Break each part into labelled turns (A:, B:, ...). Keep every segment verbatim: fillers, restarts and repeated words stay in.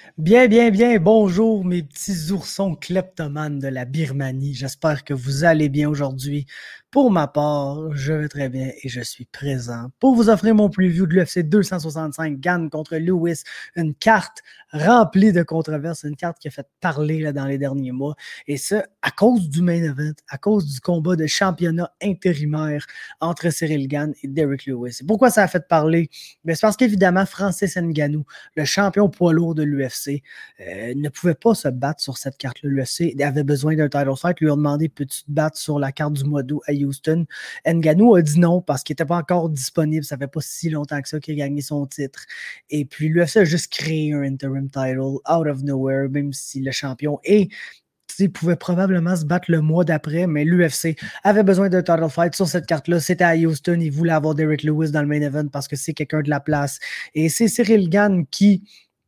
A: Bien, bien, bien. Bonjour, mes petits oursons kleptomanes de la Birmanie. J'espère que vous allez bien aujourd'hui. Pour ma part, je vais très bien et je suis présent pour vous offrir mon preview de l'U F C deux cent soixante-cinq, Gane contre Lewis, une carte remplie de controverses, une carte qui a fait parler là, dans les derniers mois. Et ça, à cause du main event, à cause du combat de championnat intérimaire entre Cyril Gane et Derrick Lewis. Et pourquoi ça a fait parler? Ben, c'est parce qu'évidemment, Francis Ngannou, le champion poids lourd de l'U F C, euh, ne pouvait pas se battre sur cette carte-là. L'U F C avait besoin d'un title fight, lui a demandé peux-tu te battre sur la carte du mois d'août à Houston. Ngannou a dit non parce qu'il n'était pas encore disponible. Ça fait pas si longtemps que ça qu'il a gagné son titre. Et puis l'U F C a juste créé un interim title out of nowhere, même si le champion est il pouvait probablement se battre le mois d'après, mais l'U F C avait besoin d'un title fight sur cette carte-là. C'était à Houston. Il voulait avoir Derrick Lewis dans le main event parce que c'est quelqu'un de la place. Et c'est Cyril Gane qui,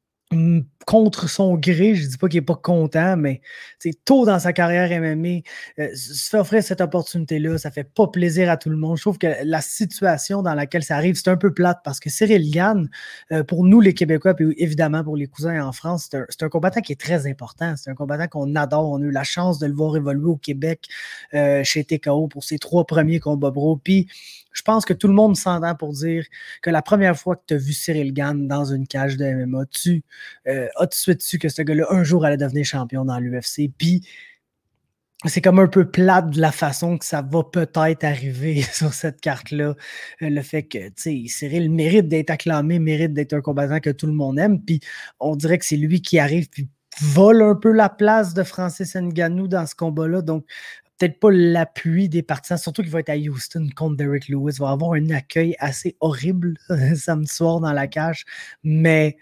A: contre son gré, je dis pas qu'il est pas content, mais tôt dans sa carrière M M A, euh, se fait offrir cette opportunité-là, ça fait pas plaisir à tout le monde. Je trouve que la situation dans laquelle ça arrive, c'est un peu plate parce que Cyril Gane, euh, pour nous les Québécois, puis évidemment pour les cousins en France, c'est un, c'est un combattant qui est très important. C'est un combattant qu'on adore. On a eu la chance de le voir évoluer au Québec euh, chez T K O pour ses trois premiers combats bro. Puis je pense que tout le monde s'entend pour dire que la première fois que tu as vu Cyril Gane dans une cage de M M A, tu euh, as tout de suite su que ce gars-là, un jour, allait devenir champion dans l'U F C. Puis, c'est comme un peu plate de la façon que ça va peut-être arriver sur cette carte-là. Euh, le fait que, tu sais, Cyril mérite d'être acclamé, mérite d'être un combattant que tout le monde aime. Puis, on dirait que c'est lui qui arrive puis vole un peu la place de Francis Ngannou dans ce combat-là. Donc, peut-être pas l'appui des partisans, surtout qu'il va être à Houston contre Derrick Lewis. Il va avoir un accueil assez horrible samedi soir dans la cage. Mais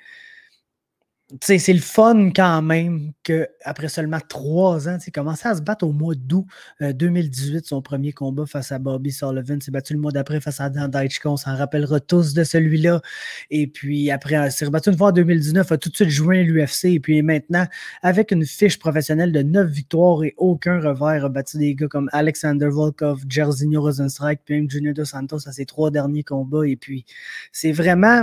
A: c'est le fun quand même qu'après seulement trois ans, il commençait à se battre au mois d'août euh, deux mille dix-huit, son premier combat face à Bobby Sullivan. s'est battu le mois d'après face à Dan Daichko. On s'en rappellera tous de celui-là. Et puis après, s'est rebattu une fois en deux mille dix-neuf, a tout de suite joint l'U F C. Et puis maintenant, avec une fiche professionnelle de neuf victoires et aucun revers, a battu des gars comme Alexander Volkov, Jairzinho Rozenstruik, puis même Junior Dos Santos à ses trois derniers combats. Et puis, c'est vraiment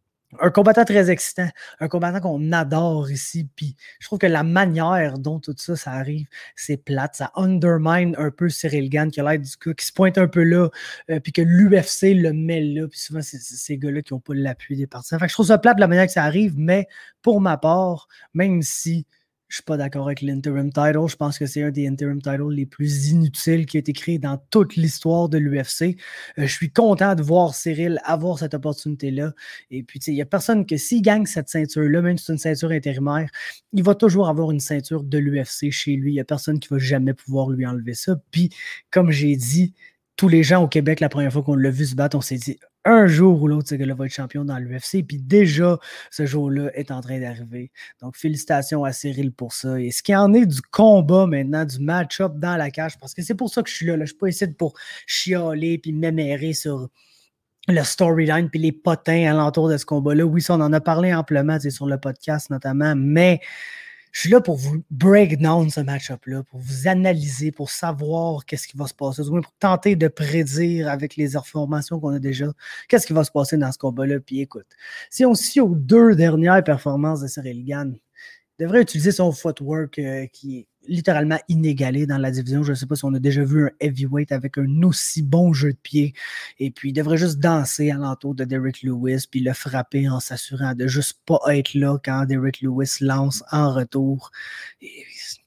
A: un combattant très excitant, un combattant qu'on adore ici, puis je trouve que la manière dont tout ça, ça arrive, c'est plate, ça undermine un peu Cyril Gane, qui a l'air du gars qui se pointe un peu là, euh, puis que l'U F C le met là, puis souvent, c'est, c'est ces gars-là qui n'ont pas l'appui des partisans. Fait que je trouve ça plate de la manière que ça arrive, mais pour ma part, même si je suis pas d'accord avec l'interim title. Je pense que c'est un des interim titles les plus inutiles qui a été créé dans toute l'histoire de l'U F C. Euh, je suis content de voir Cyril avoir cette opportunité-là. Et puis, tu sais, il n'y a personne que s'il gagne cette ceinture-là, même si c'est une ceinture intérimaire, il va toujours avoir une ceinture de l'U F C chez lui. Il n'y a personne qui va jamais pouvoir lui enlever ça. Puis, comme j'ai dit, tous les gens au Québec, la première fois qu'on l'a vu se battre, on s'est dit un jour ou l'autre, ce gars-là va être champion dans l'U F C. Puis déjà, ce jour-là est en train d'arriver. Donc, félicitations à Cyril pour ça. Et ce qui en est du combat maintenant, du match-up dans la cage, parce que c'est pour ça que je suis là. là. Je ne suis pas ici pour chialer puis m'émérer sur le storyline puis les potins alentour de ce combat-là. Oui, ça, on en a parlé amplement sur le podcast notamment, mais je suis là pour vous break down ce match-up-là, pour vous analyser, pour savoir qu'est-ce qui va se passer, du moins pour tenter de prédire avec les informations qu'on a déjà, qu'est-ce qui va se passer dans ce combat-là. Puis écoute, si on se fie aux deux dernières performances de Cyril Gane, il devrait utiliser son footwork euh, qui est littéralement inégalé dans la division. Je ne sais pas si on a déjà vu un heavyweight avec un aussi bon jeu de pied. Et puis, il devrait juste danser alentour de Derrick Lewis puis le frapper en s'assurant de juste pas être là quand Derrick Lewis lance en retour. Et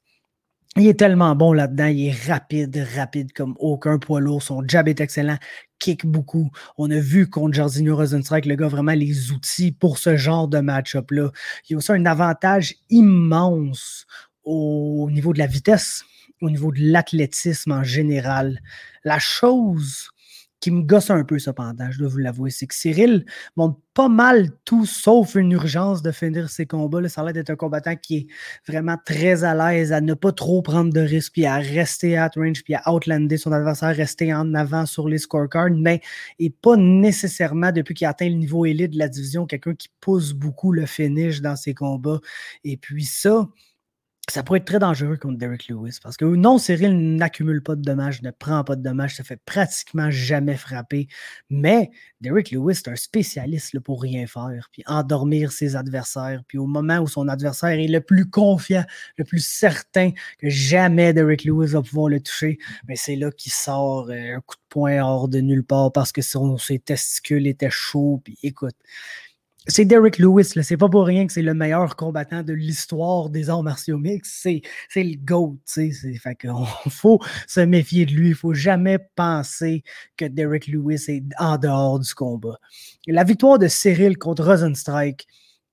A: il est tellement bon là-dedans. Il est rapide, rapide comme aucun poids lourd. Son jab est excellent. Kick beaucoup. On a vu contre Jairzinho Rozenstruik, le gars, vraiment les outils pour ce genre de match-up-là. Il y a aussi un avantage immense au niveau de la vitesse, au niveau de l'athlétisme en général. La chose qui me gosse un peu cependant, je dois vous l'avouer, c'est que Cyril montre pas mal tout sauf une urgence de finir ses combats. Là, ça a l'air d'être un combattant qui est vraiment très à l'aise à ne pas trop prendre de risques, puis à rester at range, puis à outlander son adversaire, rester en avant sur les scorecards, mais et pas nécessairement, depuis qu'il a atteint le niveau élite de la division, quelqu'un qui pousse beaucoup le finish dans ses combats. Et puis ça, ça pourrait être très dangereux contre Derrick Lewis parce que non, Cyril n'accumule pas de dommages, ne prend pas de dommages, se fait pratiquement jamais frapper. Mais Derrick Lewis, c'est un spécialiste là, pour rien faire, puis endormir ses adversaires. Puis au moment où son adversaire est le plus confiant, le plus certain que jamais Derrick Lewis va pouvoir le toucher, mais c'est là qu'il sort euh, un coup de poing hors de nulle part parce que son, ses testicules étaient chauds. Puis écoute, c'est Derrick Lewis, là. C'est pas pour rien que c'est le meilleur combattant de l'histoire des arts martiaux mixtes. C'est, c'est le GOAT, tu sais. Fait qu'on faut se méfier de lui. Il faut jamais penser que Derrick Lewis est en dehors du combat. La victoire de Cyril contre Rosenstrike,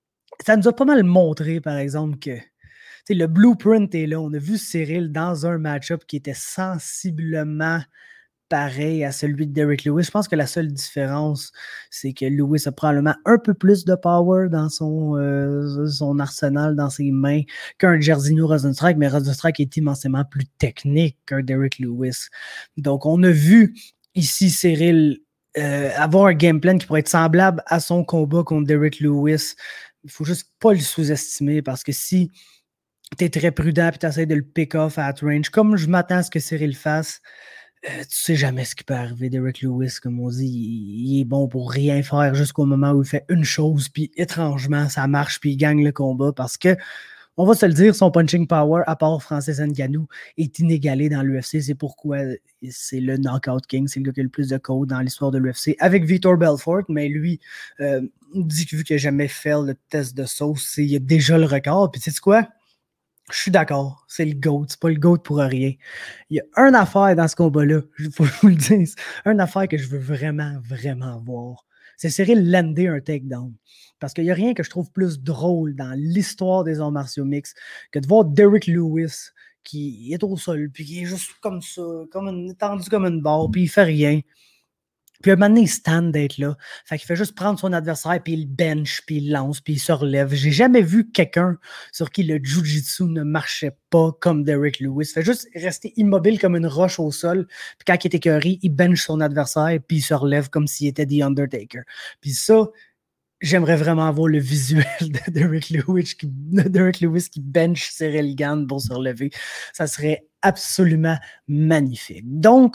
A: ça nous a pas mal montré, par exemple, que le blueprint est là. On a vu Cyril dans un match-up qui était sensiblement pareil à celui de Derrick Lewis. Je pense que la seule différence, c'est que Lewis a probablement un peu plus de power dans son, euh, son arsenal, dans ses mains, qu'un Jairzinho Rozenstruik, mais Rozenstruik est immensément plus technique qu'un Derrick Lewis. Donc, on a vu ici Cyril euh, avoir un game plan qui pourrait être semblable à son combat contre Derrick Lewis. Il faut juste pas le sous-estimer parce que si tu es très prudent et tu essaies de le pick-off à range, comme je m'attends à ce que Cyril fasse, Euh, tu sais jamais ce qui peut arriver. Derrick Lewis, comme on dit, il, il est bon pour rien faire jusqu'au moment où il fait une chose, puis étrangement, ça marche, puis il gagne le combat parce que, on va se le dire, son punching power, à part Francis Ngannou, est inégalé dans l'U F C. C'est pourquoi c'est le Knockout King, c'est le gars qui a le plus de codes dans l'histoire de l'U F C, avec Vitor Belfort, mais lui euh, dit que vu qu'il n'a jamais fait le test de sauce, il a déjà le record. Puis tu sais quoi? Je suis d'accord, c'est le GOAT, c'est pas le GOAT pour rien. Il y a une affaire dans ce combat-là, il faut que je vous le dise, une affaire que je veux vraiment, vraiment voir. C'est Cyril lander un takedown. Parce qu'il n'y a rien que je trouve plus drôle dans l'histoire des arts martiaux mixtes que de voir Derrick Lewis qui est au sol, puis qui est juste comme ça, comme une, tendu comme une barre, puis il fait rien. Puis un moment donné, il stand d'être là. Fait qu'il fait juste prendre son adversaire, puis il bench, puis il lance, puis il se relève. J'ai jamais vu quelqu'un sur qui le jiu-jitsu ne marchait pas comme Derrick Lewis. Il fait juste rester immobile comme une roche au sol. Puis quand il est écœuré, il bench son adversaire, puis il se relève comme s'il était The Undertaker. Puis ça, j'aimerais vraiment voir le visuel de Derrick Lewis qui, de Derrick Lewis qui bench Cyril Gane pour se relever. Ça serait absolument magnifique. Donc,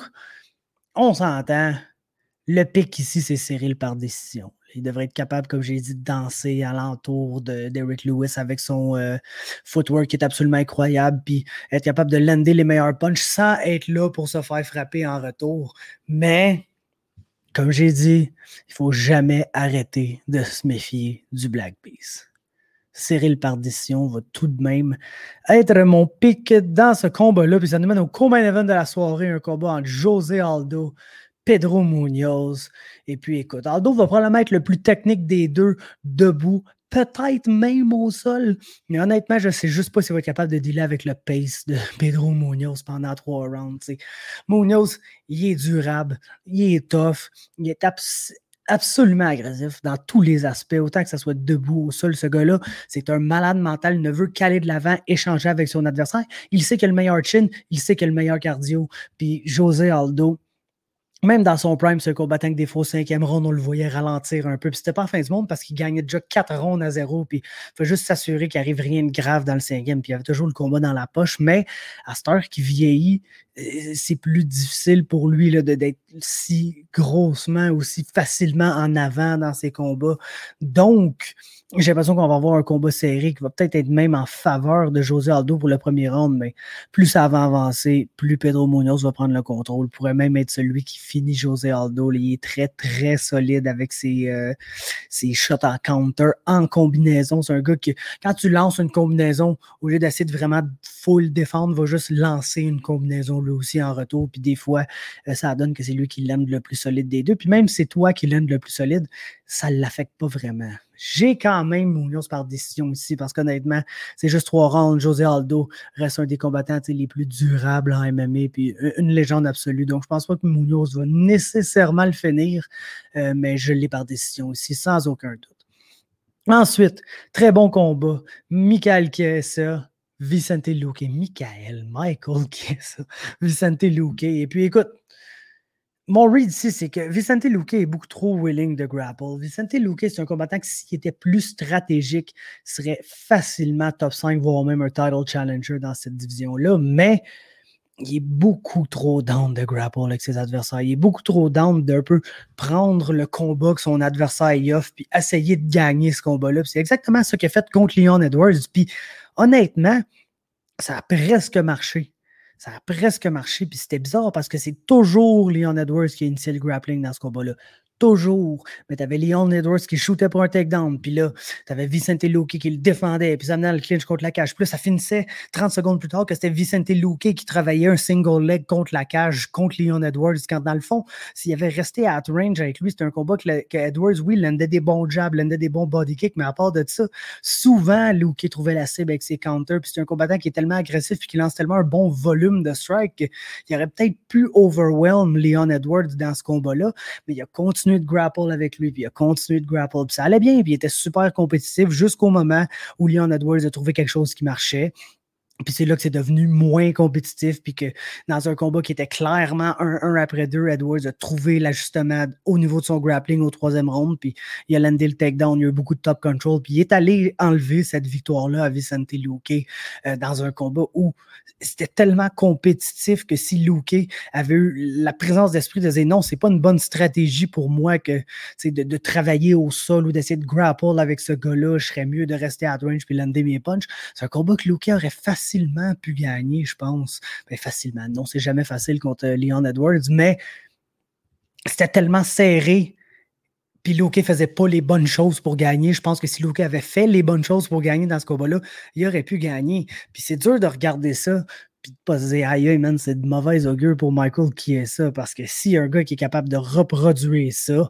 A: on s'entend. Le pic ici, c'est Cyril par décision. Il devrait être capable, comme j'ai dit, de danser alentour de Derrick Lewis avec son euh, footwork qui est absolument incroyable, puis être capable de lander les meilleurs punches sans être là pour se faire frapper en retour. Mais, comme j'ai dit, il ne faut jamais arrêter de se méfier du Black Beast. Cyril par décision va tout de même être mon pic dans ce combat-là, puis ça nous mène au co-main event de la soirée, un combat entre José Aldo, Pedro Munoz. Et puis, écoute, Aldo va probablement être le plus technique des deux, debout, peut-être même au sol. Mais honnêtement, je ne sais juste pas s'il va être capable de dealer avec le pace de Pedro Munoz pendant trois rounds. T'sais. Munoz, il est durable, il est tough, il est abs- absolument agressif dans tous les aspects, autant que ça soit debout au sol. Ce gars-là, c'est un malade mental, il ne veut qu'aller de l'avant, échanger avec son adversaire. Il sait qu'il a le meilleur chin, il sait qu'il a le meilleur cardio. Puis José Aldo, même dans son prime, c'est un combattant que des fois au cinquième round, on le voyait ralentir un peu. Puis c'était pas en fin du monde parce qu'il gagnait déjà quatre rounds à zéro. Puis il faut juste s'assurer qu'il n'arrive rien de grave dans le cinquième. Puis il y avait toujours le combat dans la poche. Mais à cette heure qu'il vieillit, c'est plus difficile pour lui là, de, d'être si grossement, aussi facilement en avant dans ses combats. Donc, j'ai l'impression qu'on va avoir un combat serré qui va peut-être être même en faveur de José Aldo pour le premier round, mais plus ça va avancer, plus Pedro Munoz va prendre le contrôle. Il pourrait même être celui qui finit José Aldo. Il est très, très solide avec ses, euh, ses shots en counter, en combinaison. C'est un gars qui, quand tu lances une combinaison, au lieu d'essayer de vraiment full défendre, va juste lancer une combinaison lui aussi en retour. Puis des fois, euh, ça donne que c'est lui qui l'aime le plus solide des deux. Puis même si c'est toi qui l'aime le plus solide, ça ne l'affecte pas vraiment. J'ai quand même Munoz par décision ici parce qu'honnêtement, c'est juste trois rounds. José Aldo reste un des combattants les plus durables en M M A puis une légende absolue. Donc, je pense pas que Munoz va nécessairement le finir, euh, mais je l'ai par décision ici, sans aucun doute. Ensuite, très bon combat. Michael Chiesa, Vicente Luque. Michael, Michael Chiesa, Vicente Luque. Et puis, écoute, Mon read ici, c'est que Vicente Luque est beaucoup trop willing de grapple. Vicente Luque, c'est un combattant qui, s'il était plus stratégique, serait facilement top cinq, voire même un title challenger dans cette division-là, mais il est beaucoup trop down de grapple avec ses adversaires. Il est beaucoup trop down d'un peu prendre le combat que son adversaire y offre puis essayer de gagner ce combat-là. Puis c'est exactement ce qu'il a fait contre Leon Edwards. Puis honnêtement, ça a presque marché. Ça a presque marché, puis c'était bizarre parce que c'est toujours Leon Edwards qui a initié le grappling dans ce combat-là. Toujours. Mais t'avais Leon Edwards qui shootait pour un takedown, puis là, t'avais Vicente Luque qui le défendait, puis ça menait le clinch contre la cage. Puis là, ça finissait trente secondes plus tard que c'était Vicente Luque qui travaillait un single leg contre la cage, contre Leon Edwards, quand dans le fond, s'il avait resté à range avec lui, c'était un combat que, le, que Edwards, oui, landait des bons jabs, landait des bons body kicks, mais à part de ça, souvent, Luque trouvait la cible avec ses counters, puis c'est un combattant qui est tellement agressif et qui lance tellement un bon volume de strike qu'il aurait peut-être pu overwhelm Leon Edwards dans ce combat-là, mais il a continué de grapple avec lui, puis il a continué de grapple, puis ça allait bien, puis il était super compétitif jusqu'au moment où Leon Edwards a trouvé quelque chose qui marchait. Puis c'est là que c'est devenu moins compétitif, puis que dans un combat qui était clairement un un après deux, Edwards a trouvé l'ajustement au niveau de son grappling au troisième round, puis il a landé le takedown, il y a eu beaucoup de top control, puis il est allé enlever cette victoire-là à Vicente Luque euh, dans un combat où c'était tellement compétitif que si Luque avait eu la présence d'esprit de dire non, c'est pas une bonne stratégie pour moi que de, de travailler au sol ou d'essayer de grapple avec ce gars-là, je serais mieux de rester à range puis lander mes punches. C'est un combat que Luque aurait facilement pu gagner, je pense. Ben, facilement, non, c'est jamais facile contre Leon Edwards, mais c'était tellement serré. Puis Luque faisait pas les bonnes choses pour gagner. Je pense que si Luque avait fait les bonnes choses pour gagner dans ce combat-là, il aurait pu gagner. Puis c'est dur de regarder ça puis de pas se dire, aïe, man, c'est de mauvaise augure pour Michael qui est ça. Parce que s'il y a un gars qui est capable de reproduire ça,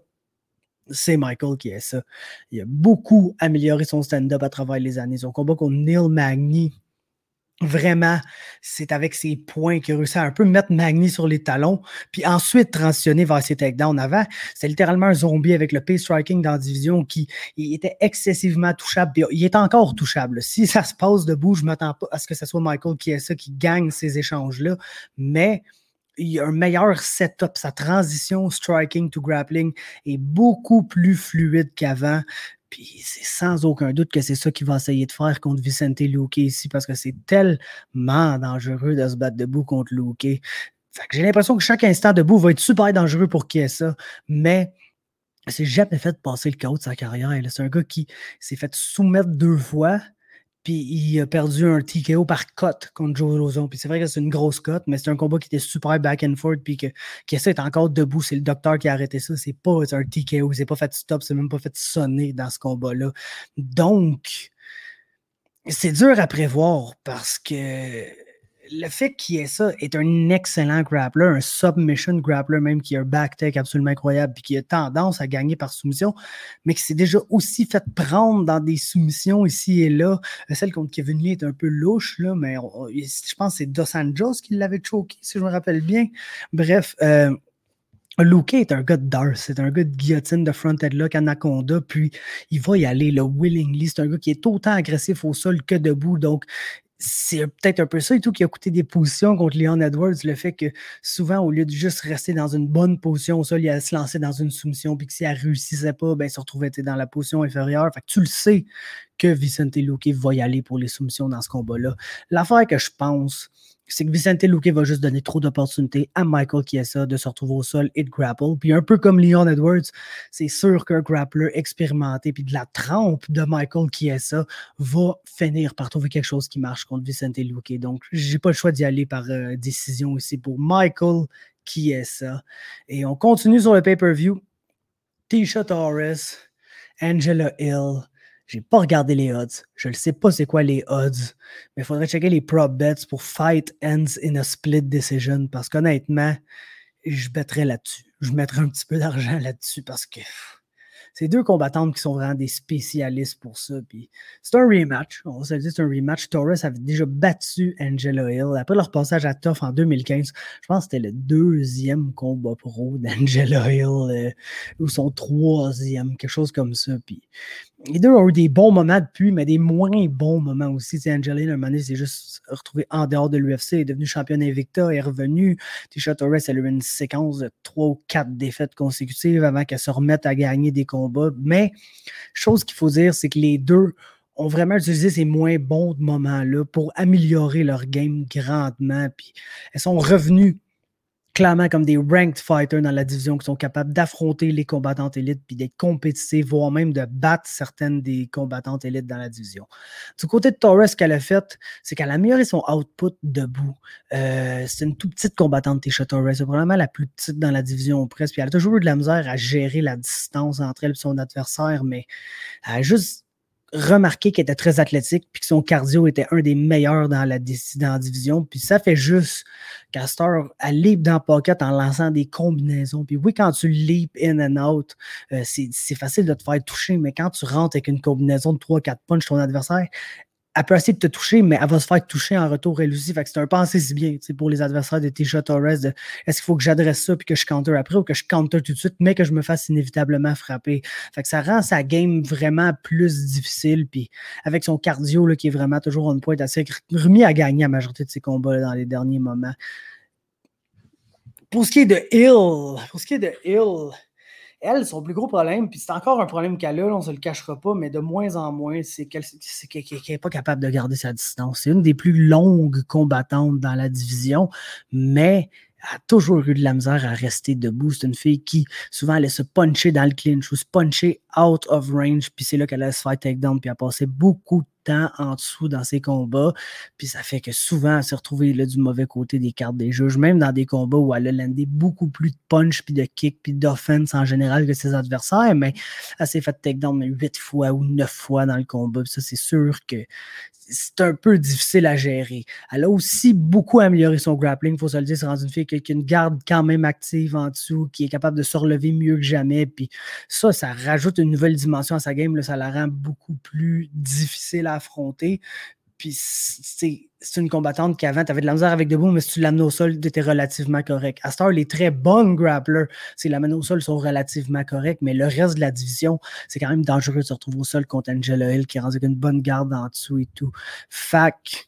A: c'est Michael qui est ça. Il a beaucoup amélioré son stand-up à travers les années. Son combat contre Neil Magny, vraiment, c'est avec ses points qu'il a réussi à un peu mettre Magny sur les talons, puis ensuite transitionner vers ses takedowns. Avant, c'était littéralement un zombie avec le pace striking dans la division qui il était excessivement touchable. Puis il est encore touchable. Si ça se passe debout, je ne m'attends pas à ce que ce soit Michael qui est ça, qui gagne ces échanges-là. Mais il y a un meilleur setup. Sa transition striking to grappling est beaucoup plus fluide qu'avant. Puis c'est sans aucun doute que c'est ça qu'il va essayer de faire contre Vicente Luque ici, parce que c'est tellement dangereux de se battre debout contre Luque. Fait que j'ai l'impression que chaque instant debout va être super dangereux pour qui est ça, mais c'est jamais fait de passer le chaos de sa carrière. Là. C'est un gars qui s'est fait soumettre deux fois, puis il a perdu un T K O par cote contre Joe Lozon. Puis c'est vrai que c'est une grosse cote, mais c'est un combat qui était super back and forth, puis que, que ça est encore debout. C'est le docteur qui a arrêté ça. C'est pas un T K O, c'est pas fait stop, c'est même pas fait sonner dans ce combat-là. Donc, c'est dur à prévoir parce que le fait qu'il y ait ça est un excellent grappler, un submission grappler même qui a un back tech absolument incroyable puis qui a tendance à gagner par soumission, mais qui s'est déjà aussi fait prendre dans des soumissions ici et là. Celle contre Kevin Lee est un peu louche, là, mais on, je pense que c'est Dos Anjos qui l'avait choqué, si je me rappelle bien. Bref, euh, Luque est un gars de Darce, c'est un gars de guillotine, de front headlock, anaconda, puis il va y aller, le willingly. C'est un gars qui est autant agressif au sol que debout, donc c'est peut-être un peu ça et tout qui a coûté des positions contre Leon Edwards, le fait que souvent, au lieu de juste rester dans une bonne position au sol, il allait se lancer dans une soumission, puis que si elle ne réussissait pas, ben, il se retrouvait dans la position inférieure. Fait que tu le sais que Vicente Luque va y aller pour les soumissions dans ce combat-là. L'affaire que je pense, c'est que Vicente Luque va juste donner trop d'opportunités à Michael Chiesa de se retrouver au sol et de grapple. Puis un peu comme Leon Edwards, c'est sûr qu'un grappler expérimenté puis de la trempe de Michael Chiesa va finir par trouver quelque chose qui marche contre Vicente Luque. Donc, j'ai pas le choix d'y aller par euh, décision ici pour Michael Chiesa. Et on continue sur le pay-per-view. Tecia Torres, Angela Hill. J'ai pas regardé les odds. Je ne sais pas c'est quoi les odds, mais il faudrait checker les prop bets pour fight ends in a split decision parce qu'honnêtement, je bêterais là-dessus. Je mettrais un petit peu d'argent là-dessus parce que c'est deux combattantes qui sont vraiment des spécialistes pour ça. Puis c'est un rematch. On va se le dire, c'est un rematch. Torres avait déjà battu Angela Hill. Après leur passage à Tough en deux mille quinze, je pense que c'était le deuxième combat pro d'Angela Hill euh, ou son troisième, quelque chose comme ça. Puis les deux ont eu des bons moments depuis, mais des moins bons moments aussi. T'sais, Angelina, un moment donné, s'est juste retrouvée en dehors de l'U F C, est devenue championne Invicta, est revenue. Tisha Torres, elle a eu une séquence de trois ou quatre défaites consécutives avant qu'elle se remette à gagner des combats. Mais, chose qu'il faut dire, c'est que les deux ont vraiment utilisé ces moins bons moments-là pour améliorer leur game grandement. Puis, elles sont revenues clairement comme des ranked fighters dans la division qui sont capables d'affronter les combattantes élites puis d'être compétitifs, voire même de battre certaines des combattantes élites dans la division. Du côté de Torres, ce qu'elle a fait, c'est qu'elle a amélioré son output debout. Euh, c'est une toute petite combattante, Tisha Torres. C'est probablement la plus petite dans la division presque. Puis elle a toujours eu de la misère à gérer la distance entre elle et son adversaire, mais elle a juste remarqué qu'elle était très athlétique puis que son cardio était un des meilleurs dans la, dans la division. Puis ça fait juste qu'Astor, elle leap dans le pocket en lançant des combinaisons. Puis oui, quand tu leap in and out, euh, c'est, c'est facile de te faire toucher, mais quand tu rentres avec une combinaison de trois quatre punches ton adversaire, elle peut essayer de te toucher, mais elle va se faire toucher en retour elle aussi. Fait que c'est un pensée si bien pour les adversaires de Tisha Torres de est-ce qu'il faut que j'adresse ça puis que je counter après ou que je counter tout de suite, mais que je me fasse inévitablement frapper. Fait que ça rend sa game vraiment plus difficile. Puis avec son cardio là, qui est vraiment toujours on point, assez remis à gagner la majorité de ses combats là, dans les derniers moments. Pour ce qui est de Hill, pour ce qui est de Hill, elle, son plus gros problème, puis c'est encore un problème qu'elle a, là, on ne se le cachera pas, mais de moins en moins, c'est qu'elle n'est pas capable de garder sa distance. C'est une des plus longues combattantes dans la division, mais elle a toujours eu de la misère à rester debout. C'est une fille qui, souvent, elle se puncher dans le clinch ou se puncher out of range, puis c'est là qu'elle allait se faire takedown, puis elle a passé beaucoup de temps en dessous dans ses combats, puis ça fait que souvent, elle s'est retrouvée là, du mauvais côté des cartes des juges, même dans des combats où elle a landé beaucoup plus de punch, puis de kick, puis d'offense en général que ses adversaires, mais elle s'est fait takedown huit fois ou neuf fois dans le combat, puis ça, c'est sûr que c'est un peu difficile à gérer. Elle a aussi beaucoup amélioré son grappling, il faut se le dire, c'est rendu une fille qui a une garde quand même active en dessous, qui est capable de se relever mieux que jamais, puis ça, ça rajoute une nouvelle dimension à sa game, là, ça la rend beaucoup plus difficile à affronter. Puis c'est, c'est une combattante qui avant, tu avais de la misère avec debout, mais si tu l'amenais au sol, tu étais relativement correct. À cette heure, les très bonnes grapplers, si l'amènes au sol, sont relativement corrects, mais le reste de la division, c'est quand même dangereux de se retrouver au sol contre Angela Hill qui est rendue avec une bonne garde en dessous et tout. Fac.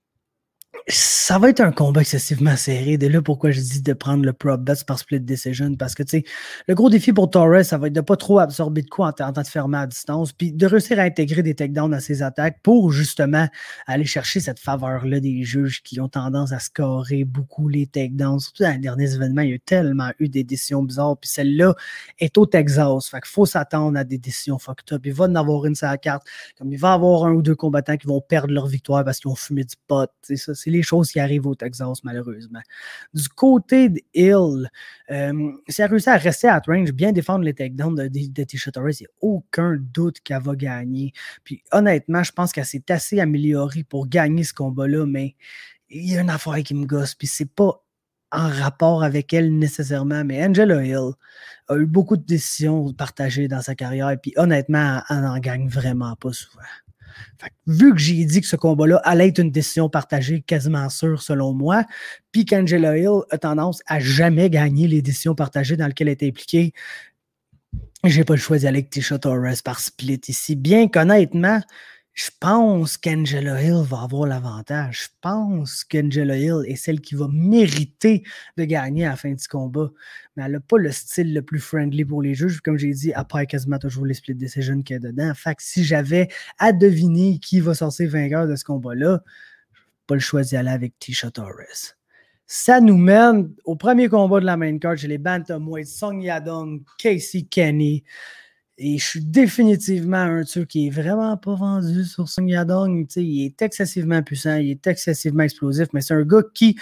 A: Ça va être un combat excessivement serré. De là, pourquoi je dis de prendre le prop bet par split decision. Parce que, tu sais, le gros défi pour Torres, ça va être de ne pas trop absorber de coups en tentant de fermer à distance, puis de réussir à intégrer des takedowns à ses attaques pour, justement, aller chercher cette faveur-là des juges qui ont tendance à scorer beaucoup les takedowns. Surtout dans les derniers événements, il y a tellement eu des décisions bizarres, puis celle-là est au Texas. Fait qu'il faut s'attendre à des décisions fucked up. Il va en avoir une sur la carte. Comme il va y avoir un ou deux combattants qui vont perdre leur victoire parce qu'ils ont fumé du pot. C'est ça, c'est les choses qui arrivent au Texas, malheureusement. Du côté de Hill, euh, si elle réussit à rester à range, bien défendre les takedowns de, de, de Tisha Torres, il n'y a aucun doute qu'elle va gagner. Puis honnêtement, je pense qu'elle s'est assez améliorée pour gagner ce combat-là, mais il y a une affaire qui me gosse, puis c'est pas en rapport avec elle nécessairement, mais Angela Hill a eu beaucoup de décisions partagées dans sa carrière, et puis honnêtement, elle n'en gagne vraiment pas souvent. Fait que, vu que j'ai dit que ce combat-là allait être une décision partagée quasiment sûre selon moi, puis qu'Angela Hill a tendance à jamais gagner les décisions partagées dans lesquelles elle est impliquée, j'ai pas le choix d'y aller avec Tisha Torres par split ici. Bien qu'honnêtement, je pense qu'Angela Hill va avoir l'avantage. Je pense qu'Angela Hill est celle qui va mériter de gagner à la fin du combat. Mais elle n'a pas le style le plus friendly pour les juges. Comme j'ai dit, après quasiment toujours les split decisions qu'il y a dedans. Fait que si j'avais à deviner qui va sortir vainqueur de ce combat-là, je n'ai pas le choix d'y aller avec Tisha Torres. Ça nous mène au premier combat de la main card chez les Bantamweight, Song Yadong, Casey Kenny. Et je suis définitivement un truc qui est vraiment pas vendu sur Song Yadong. T'sais, il est excessivement puissant, il est excessivement explosif, mais c'est un gars qui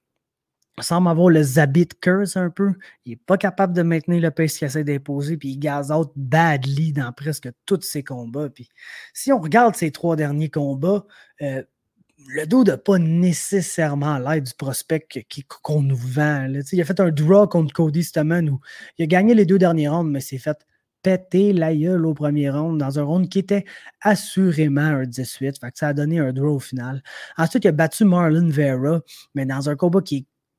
A: semble avoir le Zabit curse un peu. Il n'est pas capable de maintenir le pace qu'il essaie d'imposer, puis il gaze out badly dans presque tous ses combats. Puis si on regarde ses trois derniers combats, euh, le dos n'a pas nécessairement l'air du prospect qu'on nous vend. Là. Il a fait un draw contre Cody Stamann où il a gagné les deux derniers rounds, mais c'est fait péter la gueule au premier round, dans un round qui était assurément un dix-huit. Fait que ça a donné un draw au final. Ensuite, il a battu Marlon Vera, mais dans un combat qui est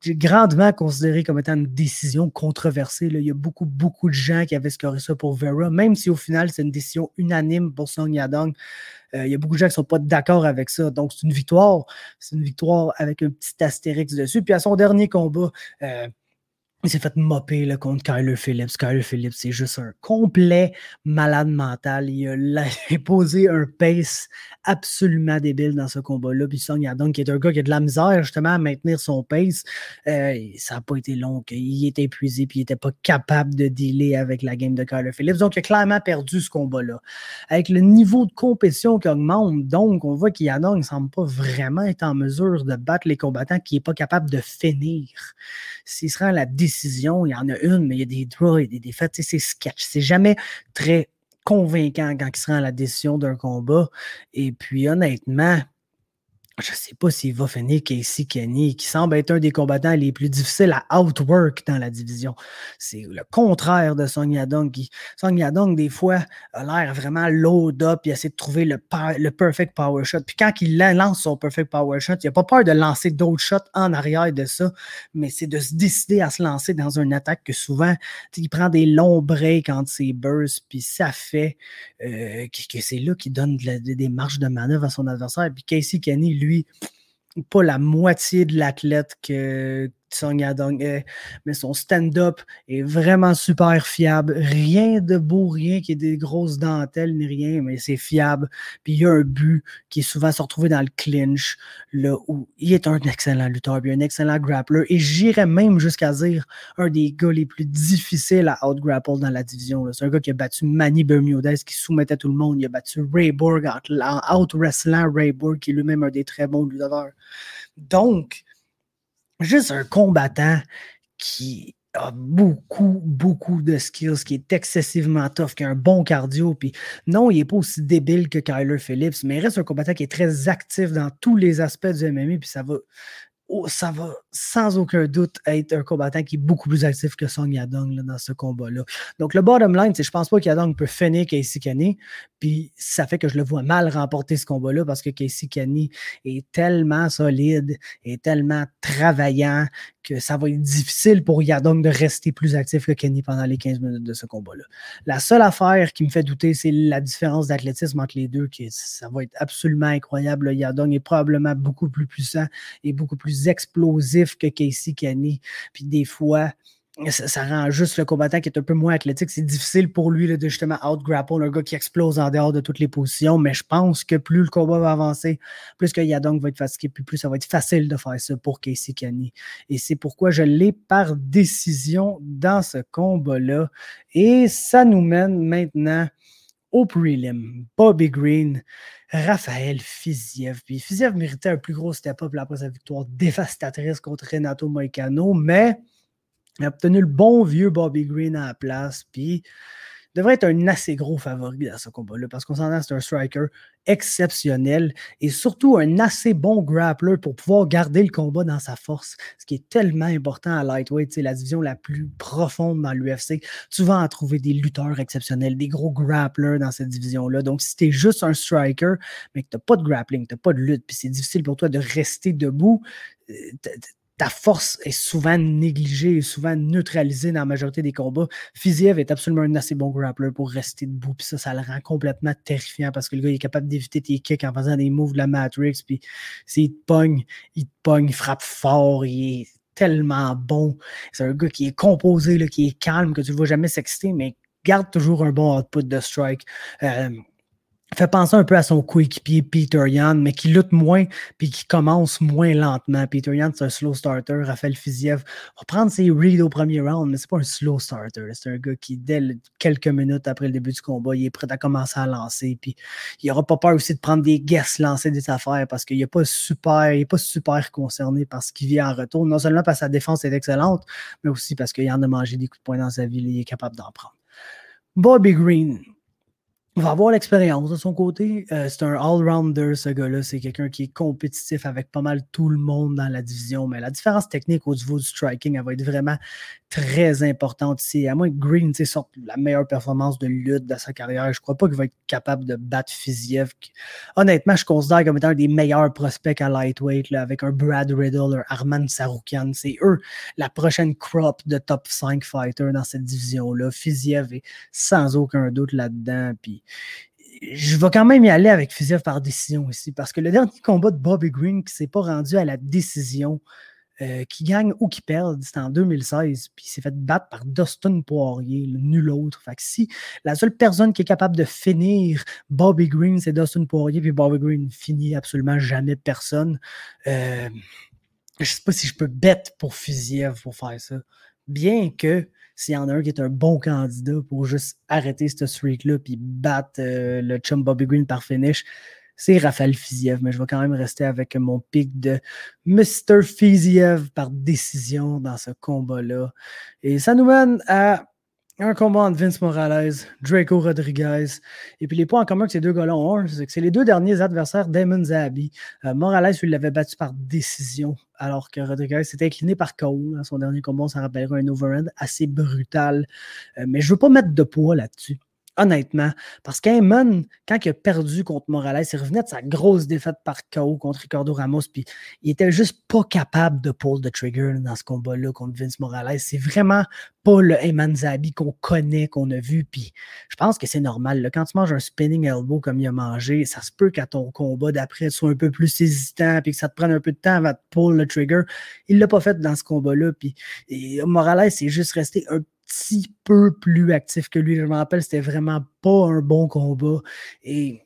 A: grandement considéré comme étant une décision controversée. Là. Il y a beaucoup, beaucoup de gens qui avaient scoré ça pour Vera, même si au final, c'est une décision unanime pour Song Yadong. Euh, il y a beaucoup de gens qui ne sont pas d'accord avec ça. Donc, c'est une victoire. C'est une victoire avec un petit astérix dessus. Puis à son dernier combat, euh, il s'est fait mopper là, contre Kyler Phillips. Kyler Phillips, c'est juste un complet malade mental. Il a, il a posé un pace absolument débile dans ce combat-là. Puis Song Yadong, qui est un gars qui a de la misère justement à maintenir son pace, euh, ça n'a pas été long. Il était épuisé puis il n'était pas capable de dealer avec la game de Kyler Phillips. Donc, il a clairement perdu ce combat-là. Avec le niveau de compétition qui augmente, donc, on voit qu'Yadong ne semble pas vraiment être en mesure de battre les combattants qu'il n'est pas capable de finir. S'il se rend à la décision, il y en a une, mais il y a des draws, il y a des défaites, c'est sketch. C'est jamais très convaincant quand il se rend à la décision d'un combat. Et puis, honnêtement, je ne sais pas s'il va finir Casey Kenny, qui semble être un des combattants les plus difficiles à outwork dans la division. C'est le contraire de Song Yadong. Qui, Song Yadong, des fois, a l'air vraiment load up, il essaie de trouver le, le perfect power shot. Puis quand il lance son perfect power shot, il n'a pas peur de lancer d'autres shots en arrière de ça, mais c'est de se décider à se lancer dans une attaque que souvent, il prend des longs breaks entre ses bursts, puis ça fait euh, que, que c'est là qu'il donne de la, de, des marges de manœuvre à son adversaire. Puis Casey Kenny, lui, lui, pas la moitié de l'athlète que Song Yadong est, mais son stand-up est vraiment super fiable. Rien de beau, rien qui est des grosses dentelles ni rien, mais c'est fiable. Puis il y a un but qui est souvent se retrouver dans le clinch, là où il est un excellent lutteur, puis un excellent grappler. Et j'irais même jusqu'à dire un des gars les plus difficiles à out-grapple dans la division. Là. C'est un gars qui a battu Manny Bermudez, qui soumettait tout le monde. Il a battu Ray Borg en out-wrestlant Ray Borg, qui est lui-même un des très bons lutteurs. Donc, juste un combattant qui a beaucoup, beaucoup de skills, qui est excessivement tough, qui a un bon cardio. Puis non, il n'est pas aussi débile que Kyler Phillips, mais il reste un combattant qui est très actif dans tous les aspects du M M A, puis ça va... Oh, ça va sans aucun doute être un combattant qui est beaucoup plus actif que Song Yadong là, dans ce combat-là. Donc, le bottom line, c'est que je pense pas qu'Yadong peut finir Casey Kenny, puis ça fait que je le vois mal remporter ce combat-là parce que Casey Kenny est tellement solide, est tellement travaillant que ça va être difficile pour Yadong de rester plus actif que Kenny pendant les quinze minutes de ce combat-là. La seule affaire qui me fait douter, c'est la différence d'athlétisme entre les deux, qui ça va être absolument incroyable. Le Yadong est probablement beaucoup plus puissant et beaucoup plus explosif que Casey Kenny. Puis des fois, ça, ça rend juste le combattant qui est un peu moins athlétique. C'est difficile pour lui là, de justement out-grapple un gars qui explose en dehors de toutes les positions. Mais je pense que plus le combat va avancer, plus que Yadong va être fatigué, puis plus ça va être facile de faire ça pour Casey Kenny. Et c'est pourquoi je l'ai par décision dans ce combat-là. Et ça nous mène maintenant au prelim. Bobby Green, Raphaël Fiziev. Puis Fiziev méritait un plus gros step-up après sa victoire dévastatrice contre Renato Moicano, mais il a obtenu le bon vieux Bobby Green à la place, puis devrait être un assez gros favori dans ce combat-là, parce qu'on s'entend, c'est un striker exceptionnel et surtout un assez bon grappler pour pouvoir garder le combat dans sa force, ce qui est tellement important à lightweight, c'est la division la plus profonde dans l'U F C. Tu vas en trouver des lutteurs exceptionnels, des gros grapplers dans cette division-là. Donc, si t'es juste un striker, mais que t'as pas de grappling, t'as pas de lutte, puis c'est difficile pour toi de rester debout, ta force est souvent négligée et souvent neutralisée dans la majorité des combats. Fiziev est absolument un assez bon grappler pour rester debout, puis ça, ça le rend complètement terrifiant parce que le gars il est capable d'éviter tes kicks en faisant des moves de la Matrix, puis s'il te pogne, il te pogne, il frappe fort, il est tellement bon. C'est un gars qui est composé, là, qui est calme, que tu ne le vois jamais s'exciter, mais garde toujours un bon output de strike. Euh, fait penser un peu à son coéquipier Peter Yan, mais qui lutte moins puis qui commence moins lentement. Peter Yan, c'est un slow starter. Raphaël Fiziev va prendre ses reads au premier round, mais c'est pas un slow starter. C'est un gars qui, dès le, quelques minutes après le début du combat, il est prêt à commencer à lancer. Puis il n'aura pas peur aussi de prendre des guesses, lancer des affaires parce qu'il n'est pas super, il est pas super concerné par ce qui vient en retour. Non seulement parce que sa défense est excellente, mais aussi parce qu'il en a mangé des coups de poing dans sa vie. Il est capable d'en prendre. Bobby Green. Il va avoir l'expérience de son côté. Euh, c'est un all-rounder, ce gars-là. C'est quelqu'un qui est compétitif avec pas mal tout le monde dans la division. Mais la différence technique au niveau du striking, elle va être vraiment très importante ici. À moins que Green sorte la meilleure performance de lutte de sa carrière, je crois pas qu'il va être capable de battre Fiziev. Honnêtement, je considère comme étant un des meilleurs prospects à lightweight, là, avec un Brad Riddle, un Arman Saroukian. C'est eux la prochaine crop de top cinq fighters dans cette division-là. Fiziev est sans aucun doute là-dedans. Puis je vais quand même y aller avec Fiziev par décision ici, parce que le dernier combat de Bobby Green qui s'est pas rendu à la décision, euh, qui gagne ou qui perd, c'était en deux mille seize, puis il s'est fait battre par Dustin Poirier, le nul autre. Fait que si la seule personne qui est capable de finir Bobby Green, c'est Dustin Poirier, puis Bobby Green finit absolument jamais personne, euh, je sais pas si je peux bet pour Fiziev pour faire ça. Bien que s'il y en a un qui est un bon candidat pour juste arrêter ce streak-là puis battre euh, le chum Bobby Green par finish, c'est Raphaël Fiziev. Mais je vais quand même rester avec mon pick de mister Fiziev par décision dans ce combat-là. Et ça nous mène à un combat entre Vince Morales, Draco Rodriguez. Et puis les points en commun que ces deux gars-là ont, c'est que c'est les deux derniers adversaires d'Eamon Zahabi. Euh, Morales, lui, l'avait battu par décision, alors que Rodriguez s'était incliné par K O. Dans son dernier combat, on s'en rappellera un overhand assez brutal. Euh, mais je ne veux pas mettre de poids là-dessus. Honnêtement, parce qu'Eamon, quand il a perdu contre Morales, il revenait de sa grosse défaite par K O contre Ricardo Ramos, puis il était juste pas capable de pull the trigger dans ce combat-là contre Vince Morales. C'est vraiment pas le Eamon Zahabi qu'on connaît, qu'on a vu, puis je pense que c'est normal. Là. Quand tu manges un spinning elbow comme il a mangé, ça se peut qu'à ton combat d'après, tu sois un peu plus hésitant, puis que ça te prenne un peu de temps avant de pull le trigger. Il l'a pas fait dans ce combat-là, puis Morales est juste resté un petit peu plus actif que lui. Je me rappelle, c'était vraiment pas un bon combat. Et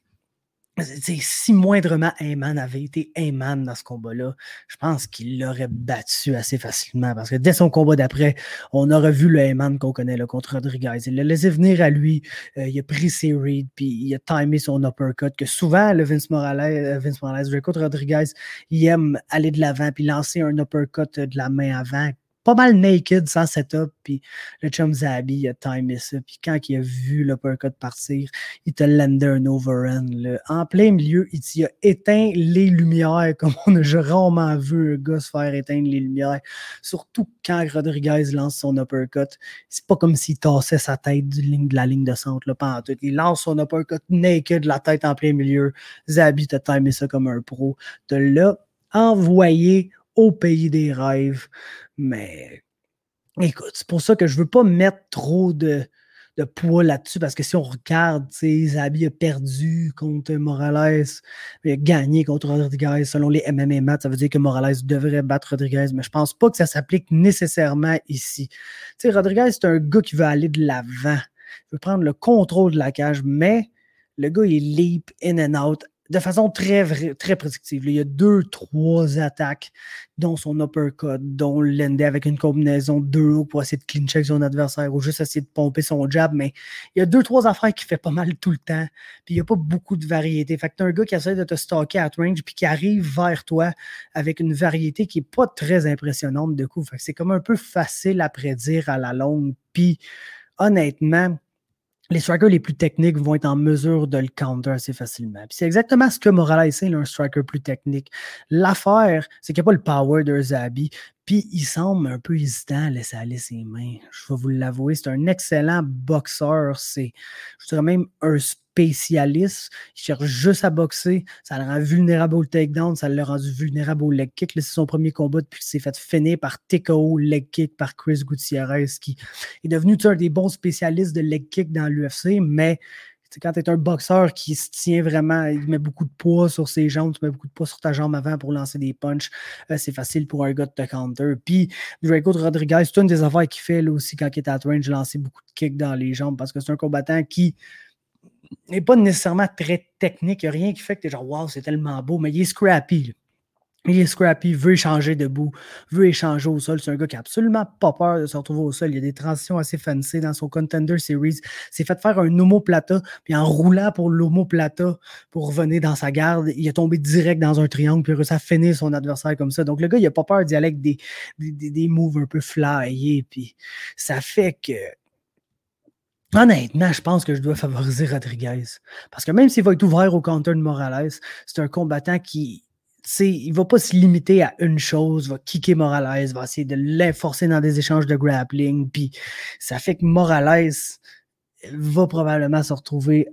A: si moindrement Heyman avait été Heyman dans ce combat-là, je pense qu'il l'aurait battu assez facilement. Parce que dès son combat d'après, on aurait vu le Heyman qu'on connaît là, contre Rodriguez. Il l'a laissé venir à lui. Euh, il a pris ses reads, puis il a timé son uppercut. Que souvent, le Vince Morales, Vince Morales, Draco Rodriguez, il aime aller de l'avant, puis lancer un uppercut de la main avant. Pas mal naked, sans setup, puis le chum Zahabi, il a timé ça, puis quand il a vu l'uppercut partir, il te landait un overhand, là. En plein milieu, il t'y a éteint les lumières, comme on a rarement vu un gars se faire éteindre les lumières, surtout quand Rodriguez lance son uppercut. C'est pas comme s'il tassait sa tête du ligne, de la ligne de centre, là, pendant tout. Il lance son uppercut naked, la tête en plein milieu. Zahabi t'a timé ça comme un pro. Te l'a envoyé au pays des rêves. Mais écoute, c'est pour ça que je ne veux pas mettre trop de, de poids là-dessus, parce que si on regarde, Zahabi a perdu contre Morales, il a gagné contre Rodriguez selon les M M A Math, ça veut dire que Morales devrait battre Rodriguez, mais je ne pense pas que ça s'applique nécessairement ici. T'sais, Rodriguez, c'est un gars qui veut aller de l'avant, il veut prendre le contrôle de la cage, mais le gars, il leap in and out de façon très, très prédictive. Il y a deux, trois attaques, dont son uppercut, dont l'endé avec une combinaison de deux hauts pour essayer de clincher avec son adversaire ou juste essayer de pomper son jab. Mais il y a deux, trois affaires qui fait pas mal tout le temps. Puis il n'y a pas beaucoup de variété. Fait que t'as un gars qui essaie de te stalker à range puis qui arrive vers toi avec une variété qui n'est pas très impressionnante de coup. Fait que c'est comme un peu facile à prédire à la longue. Puis honnêtement, les strikers les plus techniques vont être en mesure de le counter assez facilement. Puis c'est exactement ce que Morales est, un striker plus technique. L'affaire, c'est qu'il n'y a pas le power de Zahabi, puis il semble un peu hésitant à laisser aller ses mains. Je vais vous l'avouer, c'est un excellent boxeur. C'est, je dirais même un spécialiste. Il cherche juste à boxer. Ça le rend vulnérable au takedown. Ça l'a rendu vulnérable au leg kick. Là, c'est son premier combat depuis qu'il s'est fait finir par T K O leg kick par Chris Gutierrez, qui est devenu un des bons spécialistes de leg kick dans l'U F C, mais quand tu es un boxeur qui se tient vraiment, il met beaucoup de poids sur ses jambes, tu mets beaucoup de poids sur ta jambe avant pour lancer des punches, euh, c'est facile pour un gars de te counter. Puis Draco Rodriguez, c'est une des affaires qu'il fait là aussi quand il est à range, lancer beaucoup de kicks dans les jambes, parce que c'est un combattant qui n'est pas nécessairement très technique, il n'y a rien qui fait que tu es genre wow, c'est tellement beau, mais il est scrappy. Là. Il est scrappy, veut échanger debout, veut échanger au sol. C'est un gars qui n'a absolument pas peur de se retrouver au sol. Il y a des transitions assez fancy dans son Contender Series. C'est fait faire un omoplata, puis en roulant pour l'omoplata pour revenir dans sa garde, il est tombé direct dans un triangle, puis il a réussi à finir son adversaire comme ça. Donc le gars, il n'a pas peur d'y aller avec des, des, des moves un peu flyés, puis ça fait que Honnêtement, je pense que je dois favoriser Rodriguez. Parce que même s'il va être ouvert au counter de Morales, c'est un combattant qui, tu sais, il va pas se limiter à une chose, va kicker Morales, va essayer de l'enforcer dans des échanges de grappling, puis ça fait que Morales va probablement se retrouver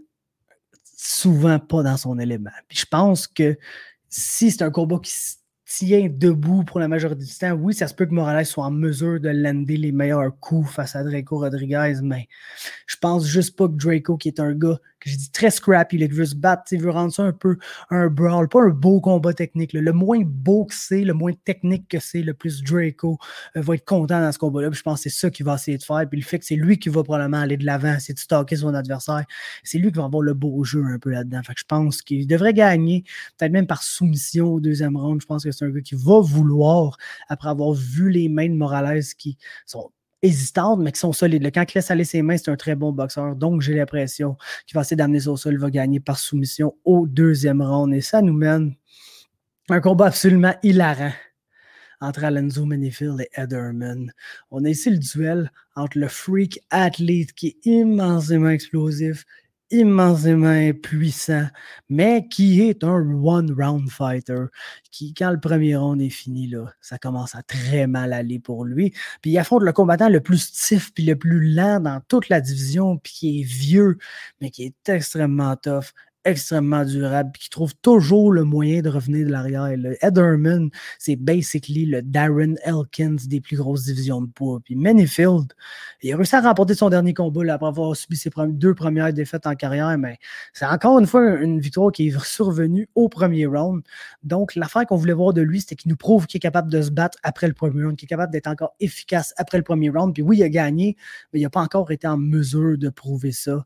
A: souvent pas dans son élément. Puis je pense que si c'est un combat qui se tient debout pour la majorité du temps, oui, ça se peut que Morales soit en mesure de lander les meilleurs coups face à Draco Rodriguez, mais je pense juste pas que Draco, qui est un gars que je dis très scrappy, là, qui veut se battre, il veut rendre ça un peu un brawl, pas un beau combat technique. Là. Le moins beau que c'est, le moins technique que c'est, le plus Draco euh, va être content dans ce combat-là. Puis je pense que c'est ça qu'il va essayer de faire. Puis le fait que c'est lui qui va probablement aller de l'avant, c'est de stalker son adversaire, c'est lui qui va avoir le beau jeu un peu là-dedans. Fait que je pense qu'il devrait gagner, peut-être même par soumission au deuxième round. Je pense que c'est un gars qui va vouloir, après avoir vu les mains de Morales qui sont hésitantes, mais qui sont solides. Le quand il laisse aller ses mains, c'est un très bon boxeur. Donc, j'ai l'impression qu'il va essayer d'amener ça au sol. Il va gagner par soumission au deuxième round. Et ça nous mène à un combat absolument hilarant entre Alonzo Menifield et Ed Herman. On a ici le duel entre le freak athlete qui est immensément explosif, immensément puissant, mais qui est un one-round fighter, qui, quand le premier round est fini, là, ça commence à très mal aller pour lui. Puis il affronte le combattant le plus stiff puis le plus lent dans toute la division, puis qui est vieux, mais qui est extrêmement tough, extrêmement durable, puis qui trouve toujours le moyen de revenir de l'arrière. Là. Ed Herman, c'est basically le Darren Elkins des plus grosses divisions de poids. Puis Menifield, il a réussi à remporter son dernier combat là, après avoir subi ses pre- deux premières défaites en carrière, mais c'est encore une fois une victoire qui est survenue au premier round. Donc, l'affaire qu'on voulait voir de lui, c'était qu'il nous prouve qu'il est capable de se battre après le premier round, qu'il est capable d'être encore efficace après le premier round. Puis oui, il a gagné, mais il n'a pas encore été en mesure de prouver ça.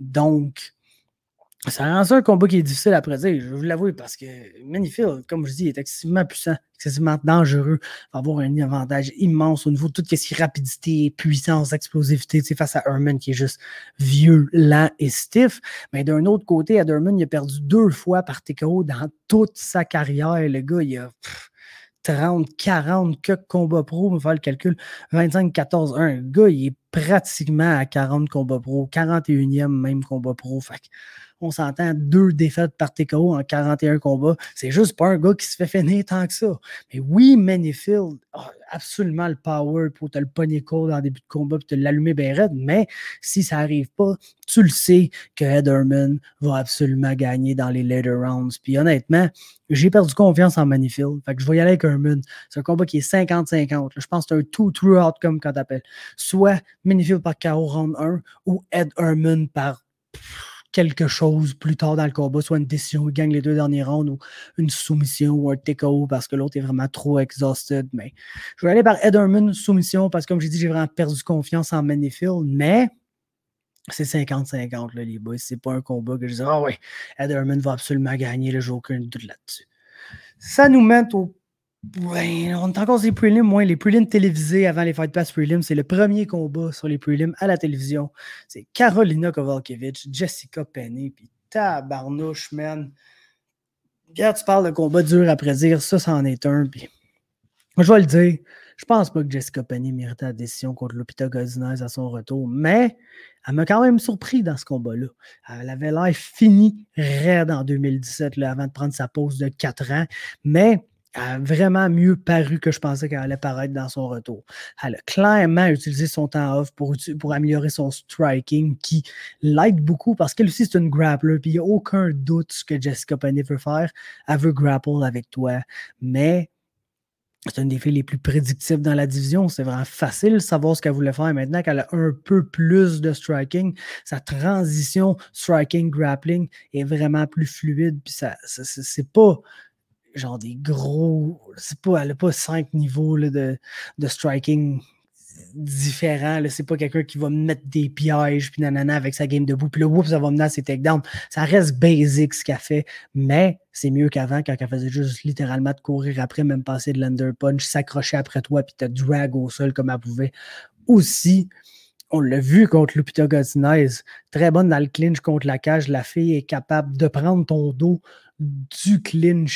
A: Donc, ça rend ça un combat qui est difficile à prédire, je vais vous l'avouer, parce que Menifield, comme je dis, est excessivement puissant, excessivement dangereux, va avoir un avantage immense au niveau de tout ce qui est rapidité, puissance, explosivité, face à Herman qui est juste vieux, lent et stiff. Mais d'un autre côté, Ed Herman, il a perdu deux fois par T K O dans toute sa carrière. Le gars, il a pff, trente, quarante, que combats pro, on va faire le calcul, vingt-cinq, quatorze, un. Le gars, il est pratiquement à quarante combats pro, quarante et unième même combat pro. Fait que on s'entend, deux défaites par T K O en quarante et un combats. C'est juste pas un gars qui se fait finir tant que ça. Mais oui, Menifield a absolument le power pour te le pogner cold en début de combat et te l'allumer bien raide, mais si ça n'arrive pas, tu le sais que Ed Herman va absolument gagner dans les later rounds. Puis honnêtement, j'ai perdu confiance en Menifield. Fait que je vais y aller avec Herman. C'est un combat qui est cinquante cinquante. Je pense que c'est un two-true outcome quand t'appelles. Soit Menifield par K O round un ou Ed Herman par quelque chose plus tard dans le combat, soit une décision, il gagne les deux derniers rounds ou une soumission ou un T K O parce que l'autre est vraiment trop exhausted. Mais je vais aller par Ed Herman, soumission, parce que comme j'ai dit, j'ai vraiment perdu confiance en Menifield, mais c'est cinquante cinquante, là, les boys. C'est pas un combat que je dis, ah ouais, Ed Herman va absolument gagner, le j'ai aucun doute là-dessus. Ça nous mène au Ouais, on est encore sur les prelims, moins les prelims télévisés avant les Fight Pass prelims. C'est le premier combat sur les prelims à la télévision. C'est Karolina Kowalkiewicz, Jessica Penney, puis tabarnouche, man. Regarde, tu parles de combat dur à prédire, ça, c'en est un. Puis, je vais le dire, je pense pas que Jessica Penney méritait la décision contre Lupita Godinez à son retour, mais elle m'a quand même surpris dans ce combat-là. Elle avait l'air finie raide en deux mille dix-sept, là, avant de prendre sa pause de quatre ans, mais elle a vraiment mieux paru que je pensais qu'elle allait paraître dans son retour. Elle a clairement utilisé son temps off pour, pour améliorer son striking qui l'aide beaucoup parce qu'elle aussi c'est une grappler puis il n'y a aucun doute ce que Jessica Penney veut faire. Elle veut grapple avec toi, mais c'est une des filles les plus prédictives dans la division. C'est vraiment facile de savoir ce qu'elle voulait faire. Maintenant qu'elle a un peu plus de striking, sa transition striking-grappling est vraiment plus fluide. Puis ça, ça, c'est pas genre des gros... C'est pas, elle n'a pas cinq niveaux là, de, de striking différents. Là. C'est pas quelqu'un qui va mettre des pièges puis nanana avec sa game debout. Puis le whoop, ça va mener à ses takedowns. Ça reste basic ce qu'elle fait, mais c'est mieux qu'avant quand elle faisait juste littéralement de courir après, même passer de l'under punch, s'accrocher après toi puis te drag au sol comme elle pouvait. Aussi, on l'a vu contre Lupita Godinez, très bonne dans le clinch contre la cage. La fille est capable de prendre ton dos du clinch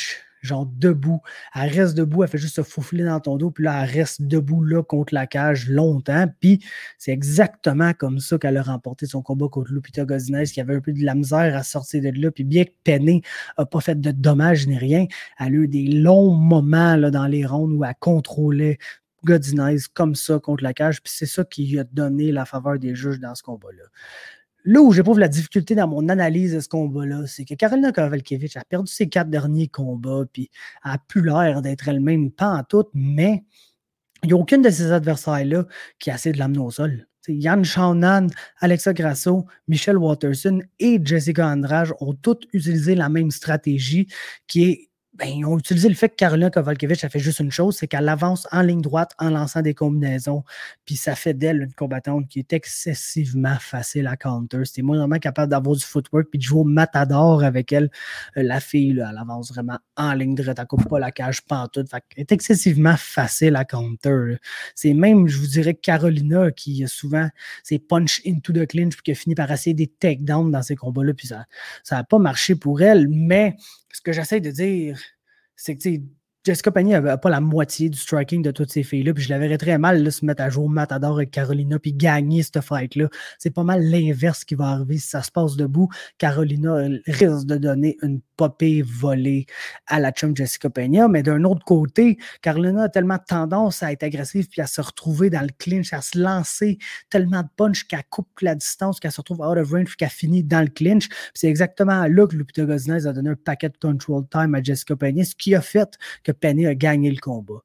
A: genre debout. Elle reste debout, elle fait juste se faufiler dans ton dos, puis là, elle reste debout là contre la cage longtemps. Puis c'est exactement comme ça qu'elle a remporté son combat contre Lupita Godinez, qui avait un peu de la misère à sortir de là. Puis bien que Penny n'a pas fait de dommages ni rien, elle a eu des longs moments là, dans les rondes où elle contrôlait Godinez comme ça contre la cage. Puis c'est ça qui lui a donné la faveur des juges dans ce combat-là. Là où j'éprouve la difficulté dans mon analyse de ce combat-là, c'est que Karolina Kowalkiewicz a perdu ses quatre derniers combats, puis elle a plus l'air d'être elle-même, pas en tout, mais il n'y a aucune de ces adversaires-là qui a assez de l'amener au sol. T'sais, Yan Xiaonan, Alexa Grasso, Michelle Waterson et Jessica Andrade ont toutes utilisé la même stratégie qui est ben, ils ont utilisé le fait que Karolina Kowalkiewicz a fait juste une chose, c'est qu'elle avance en ligne droite en lançant des combinaisons, puis ça fait d'elle une combattante qui est excessivement facile à counter. C'était moi vraiment capable d'avoir du footwork puis de jouer au matador avec elle. Euh, la fille, là, elle avance vraiment en ligne droite, elle coupe pas la cage pantoute. Fait qu'elle est excessivement facile à counter. Là. C'est même, je vous dirais, Carolina qui a souvent ses punch into the clinch puis qui a fini par essayer des takedowns dans ces combats-là, puis ça n'a pas marché pour elle, mais ce que j'essaie de dire, c'est que Jessica Penney n'avait pas la moitié du striking de toutes ces filles-là, puis je la verrais très mal là, se mettre à jouer au matador avec Carolina puis gagner cette fight-là. C'est pas mal l'inverse qui va arriver si ça se passe debout. Carolina risque de donner une popée volée à la chum Jessica Pena, mais d'un autre côté, Carolina a tellement tendance à être agressive puis à se retrouver dans le clinch, à se lancer tellement de punch qu'elle coupe la distance, qu'elle se retrouve out of range puis qu'elle finit dans le clinch. Puis c'est exactement là que Lupita Godinez a donné un paquet de control time à Jessica Pena, ce qui a fait que Penny a gagné le combat.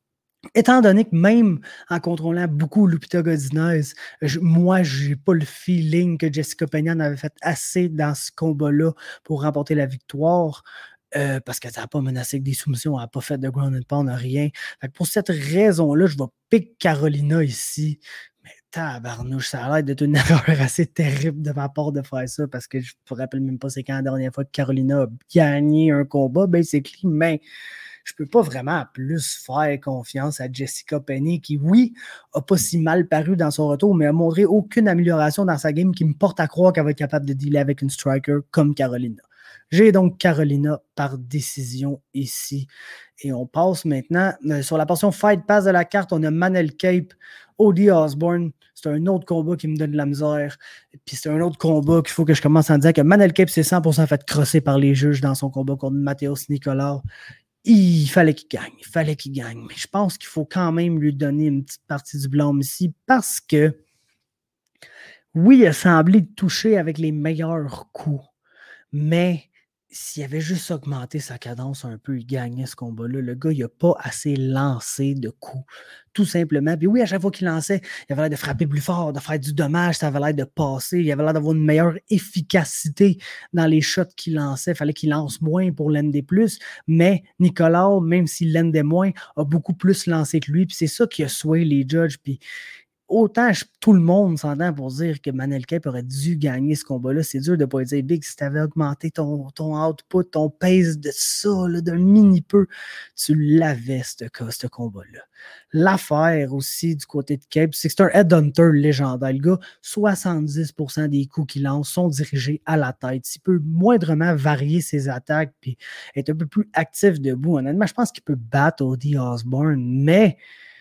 A: Étant donné que même en contrôlant beaucoup Lupita Godinez, je, moi, je n'ai pas le feeling que Jessica Pena en avait fait assez dans ce combat-là pour remporter la victoire. Euh, parce qu'elle n'a pas menacé avec des soumissions, elle n'a pas fait de ground and pound, rien. Fait que pour cette raison-là, je vais pick Carolina ici. Mais tabarnouche, ça a l'air d'être une erreur assez terrible de ma part de faire ça, parce que je ne me rappelle même pas c'est quand la dernière fois que Carolina a gagné un combat, basically, mais je peux pas vraiment plus faire confiance à Jessica Penney qui, oui, a pas si mal paru dans son retour, mais a montré aucune amélioration dans sa game qui me porte à croire qu'elle va être capable de dealer avec une striker comme Carolina. J'ai donc Carolina par décision ici. Et on passe maintenant euh, sur la portion Fight Pass de la carte. On a Manel Cape, Odi Osborne. C'est un autre combat qui me donne de la misère. Puis c'est un autre combat qu'il faut que je commence à dire que Manel Cape s'est cent pour cent fait crosser par les juges dans son combat contre Mateusz Nicolau. Il fallait qu'il gagne, il fallait qu'il gagne. Mais je pense qu'il faut quand même lui donner une petite partie du blâme ici parce que, oui, il a semblé toucher avec les meilleurs coups, mais s'il avait juste augmenté sa cadence un peu, il gagnait ce combat-là. Le gars, il n'a pas assez lancé de coups, tout simplement. Puis oui, à chaque fois qu'il lançait, il avait l'air de frapper plus fort, de faire du dommage, ça avait l'air de passer, il avait l'air d'avoir une meilleure efficacité dans les shots qu'il lançait. Il fallait qu'il lance moins pour l'ender plus, mais Nicolas, même s'il l'endait moins, a beaucoup plus lancé que lui. Puis c'est ça qui a sway les judges. Puis autant je, tout le monde s'entend pour dire que Manel Cape aurait dû gagner ce combat-là. C'est dur de ne pas dire, Big, si tu avais augmenté ton, ton output, ton pace de ça, là, d'un mini-peu, tu l'avais, ce, ce combat-là. L'affaire aussi du côté de Cape, c'est que c'est un headhunter légendaire. Le gars, soixante-dix pour cent des coups qu'il lance sont dirigés à la tête. S'il peut moindrement varier ses attaques puis être un peu plus actif debout, honnêtement, je pense qu'il peut battre Odi Osborne, mais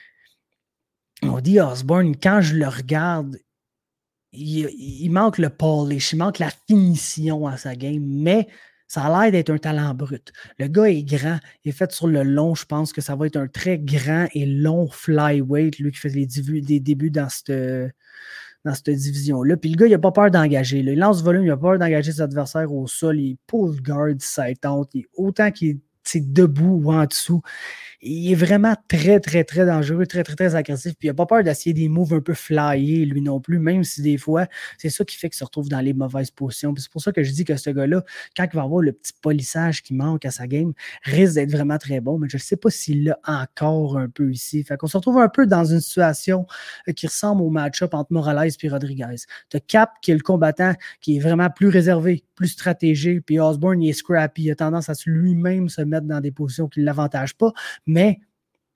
A: Odi Osborne, quand je le regarde, il, il manque le polish, il manque la finition à sa game, mais ça a l'air d'être un talent brut. Le gars est grand, il est fait sur le long, je pense que ça va être un très grand et long flyweight, lui qui fait les débuts, des débuts dans cette, dans cette division-là. Puis le gars, il n'a pas peur d'engager. Là. Il lance volume, il n'a pas peur d'engager ses adversaires au sol, il pull guard, s'étente, autant qu'il est debout ou en dessous. Il est vraiment très, très, très dangereux, très, très, très agressif. Puis il n'a pas peur d'essayer des moves un peu flyés, lui non plus, même si des fois, c'est ça qui fait qu'il se retrouve dans les mauvaises positions. Puis c'est pour ça que je dis que ce gars-là, quand il va avoir le petit polissage qui manque à sa game, risque d'être vraiment très bon. Mais je ne sais pas s'il l'a encore un peu ici. Fait qu'on se retrouve un peu dans une situation qui ressemble au match-up entre Morales et Rodriguez. Tu as Cap, qui est le combattant, qui est vraiment plus réservé, plus stratégique. Puis Osborne, il est scrappy. Il a tendance à lui-même se mettre dans des positions qui ne l'avantagent pas. Mais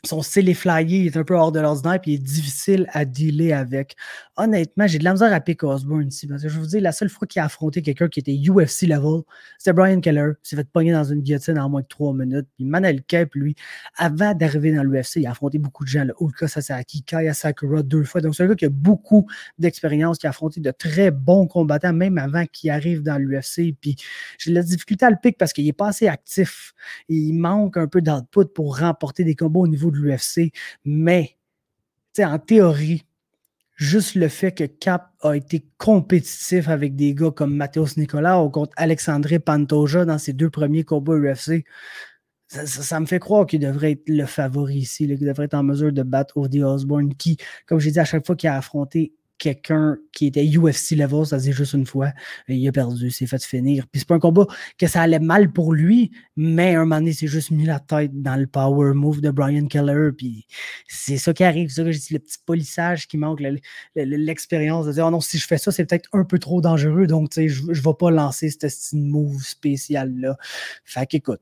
A: Son style est flyé, il est un peu hors de l'ordinaire, puis il est difficile à dealer avec. Honnêtement, j'ai de la misère à pick Osborne ici, parce que je vous dis, la seule fois qu'il a affronté quelqu'un qui était U F C level, c'était Brian Keller. Il s'est fait pogner dans une guillotine en moins de trois minutes. Puis Manel Kape, lui, avant d'arriver dans l'U F C, il a affronté beaucoup de gens, là. Ulka Sasaki, Kaya Sakura deux fois. Donc, c'est un gars qui a beaucoup d'expérience, qui a affronté de très bons combattants, même avant qu'il arrive dans l'U F C. Puis j'ai de la difficulté à le pick parce qu'il n'est pas assez actif. Il manque un peu d'output pour remporter des combats au niveau de l'U F C, mais en théorie, juste le fait que Cap a été compétitif avec des gars comme Matheus Nicolas ou contre Alexandre Pantoja dans ses deux premiers combats U F C, ça, ça, ça me fait croire qu'il devrait être le favori ici, là, qu'il devrait être en mesure de battre Ozzy Osbourne, qui, comme j'ai dit, à chaque fois qu'il a affronté quelqu'un qui était U F C level, ça se dit juste une fois, et il a perdu, s'est fait finir. Puis c'est pas un combat que ça allait mal pour lui, mais un moment donné, c'est juste mis la tête dans le power move de Brian Keller, puis c'est ça qui arrive, c'est ça que je dis, le petit polissage qui manque, le, le, l'expérience de dire, oh non, si je fais ça, c'est peut-être un peu trop dangereux, donc tu sais, je, je vais pas lancer ce style move spécial-là. Fait qu'écoute,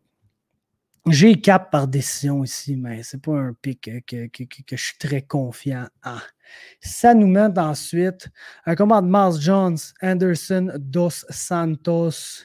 A: j'ai Cap par décision ici, mais c'est pas un pic que, que, que, que je suis très confiant en. Ça nous mène ensuite un combat de Miles Jones, Anderson Dos Santos.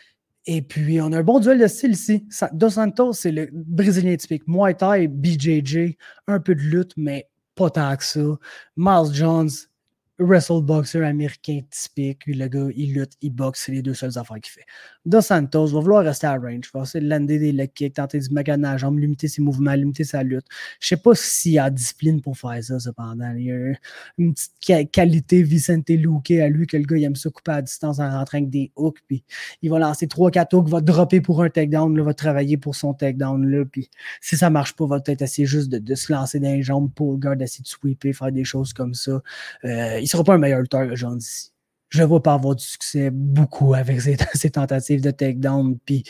A: Et puis, on a un bon duel de style ici. Dos Santos, c'est le Brésilien typique. Muay Thai, B J J, un peu de lutte, mais pas tant que ça. Miles Jones, wrestle boxer américain typique. Le gars, il lutte, il boxe, c'est les deux seules affaires qu'il fait. Dos Santos va vouloir rester à range, va essayer de lander des leg kicks, tenter du maganer à la jambe, limiter ses mouvements, limiter sa lutte. Je sais pas s'il y a discipline pour faire ça, cependant. Il y a une petite qualité Vicente Luque à lui, que le gars, il aime ça couper à distance en rentrant avec des hooks, puis il va lancer trois quatre hooks, va dropper pour un takedown, là, va travailler pour son takedown, là, puis si ça marche pas, va peut-être essayer juste de, de se lancer dans les jambes pour le gars, d'essayer de sweeper, faire des choses comme ça. Euh, il sera pas un meilleur lutteur, genre d'ici. Je ne vais pas avoir du succès beaucoup avec ses, ses tentatives de takedown. Puis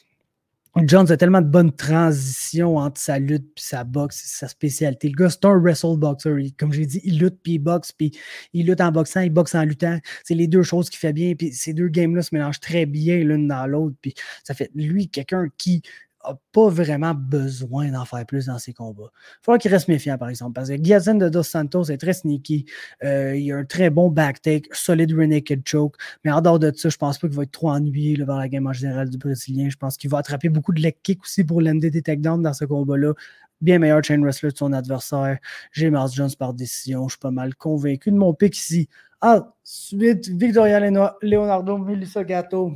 A: Jones a tellement de bonnes transitions entre sa lutte et sa boxe, sa spécialité. Le gars, c'est un wrestle boxer. Il, comme j'ai dit, il lutte puis il boxe, puis il lutte en boxant, il boxe en luttant. C'est les deux choses qu'il fait bien. Puis ces deux games-là se mélangent très bien l'une dans l'autre. Puis ça fait de lui quelqu'un qui n'a pas vraiment besoin d'en faire plus dans ses combats. Il va falloir qu'il reste méfiant, par exemple, parce que Guillaume de Dos Santos est très sneaky. Euh, il a un très bon backtake, solide rear naked choke, mais en dehors de ça, je pense pas qu'il va être trop ennuyé là, vers la game en général du Brésilien. Je pense qu'il va attraper beaucoup de leg kick aussi pour lander des takedowns dans ce combat-là. Bien meilleur chain wrestler de son adversaire. J'ai Miles Jones par décision. Je suis pas mal convaincu de mon pick ici. Ah, suite, Victoria Leonardo, Melissa Gatto.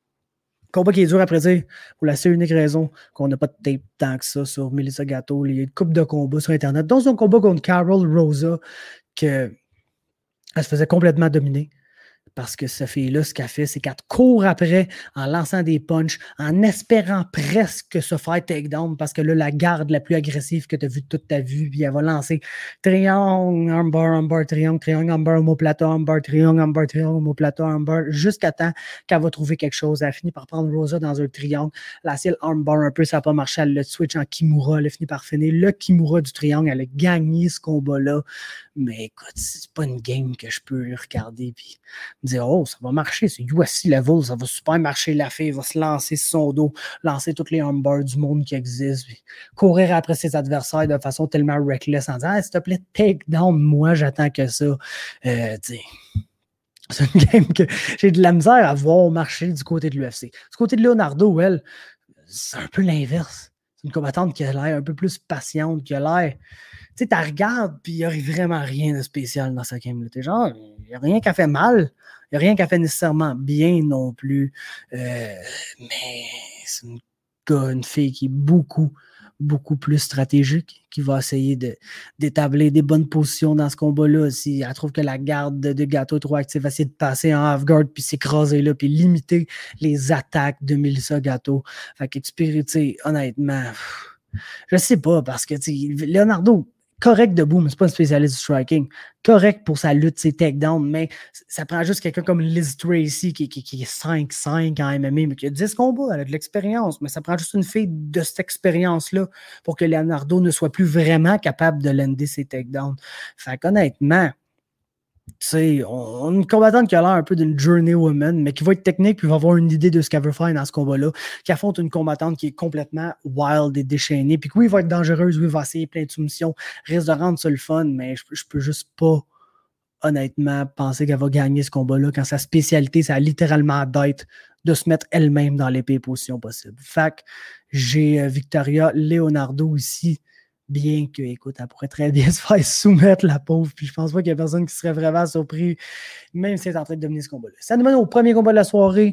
A: Combat qui est dur à prédire pour la seule unique raison qu'on n'a pas de tape tant que ça sur Melissa Gatto. Il y a une couple de combats sur Internet, dont son combat contre Carol Rosa, qu'elle se faisait complètement dominer. Parce que cette fille-là, ce qu'elle fait, c'est qu'elle court après en lançant des punches, en espérant presque se faire takedown, parce que là, la garde la plus agressive que tu as vue de toute ta vie, puis elle va lancer triangle, armbar, armbar, triangle, triangle, armbar, omoplata, armbar, triangle, armbar, triangle, omoplata, armbar, jusqu'à temps qu'elle va trouver quelque chose. Elle a fini par prendre Rosa dans un triangle, la ciel armbar un peu, ça n'a pas marché, elle le switch en Kimura, elle a fini par finir le Kimura du triangle, elle a gagné ce combat-là. Mais écoute, c'est pas une game que je peux regarder puis me dire, oh, ça va marcher, c'est U F C level, ça va super marcher, la fille va se lancer sur son dos, lancer toutes les armbars du monde qui existent, puis courir après ses adversaires de façon tellement reckless en disant, ah, s'il te plaît, take down, moi, j'attends que ça. Euh, tu sais, c'est une game que j'ai de la misère à voir marcher du côté de l'U F C. Du côté de Leonardo, elle, c'est un peu l'inverse. C'est une combattante qui a l'air un peu plus patiente, qui a l'air... Tu sais, tu regardes, puis il n'y a vraiment rien de spécial dans sa game. T'es genre, il n'y a rien qui a fait mal, il n'y a rien qui a fait nécessairement bien non plus. Euh, mais c'est une, gars, une fille qui est beaucoup, beaucoup plus stratégique, qui va essayer de, d'établir des bonnes positions dans ce combat-là. Si elle trouve que la garde de, de Gatto est trop active, elle va essayer de passer en half-guard, puis s'écraser là, puis limiter les attaques de Melissa Gatto. Fait qu'expérimenter, tu sais, honnêtement, je sais pas, parce que, tu sais, Leonardo, correct debout, mais c'est pas un spécialiste du striking. Correct pour sa lutte, ses takedowns, mais ça prend juste quelqu'un comme Liz Tracy qui, qui, qui est cinq cinq en M M A, mais qui a dix combats, elle a de l'expérience, mais ça prend juste une fille de cette expérience-là pour que Leonardo ne soit plus vraiment capable de lander ses takedowns. Fait qu'honnêtement, Tu sais, on, on a une combattante qui a l'air un peu d'une journey woman, mais qui va être technique puis va avoir une idée de ce qu'elle veut faire dans ce combat-là, qui affronte une combattante qui est complètement wild et déchaînée, puis que oui, il va être dangereuse, oui, il va essayer plein de soumissions, risque de rendre ça le fun, mais je, je peux juste pas, honnêtement, penser qu'elle va gagner ce combat-là quand sa spécialité, ça a littéralement d'être de se mettre elle-même dans les pires positions possibles. Fait que j'ai euh, Victoria Leonardo ici, bien que, écoute, elle pourrait très bien se faire soumettre, la pauvre, puis je pense pas qu'il y a personne qui serait vraiment surpris, même si elle est en train de dominer ce combat-là. Ça nous mène au premier combat de la soirée.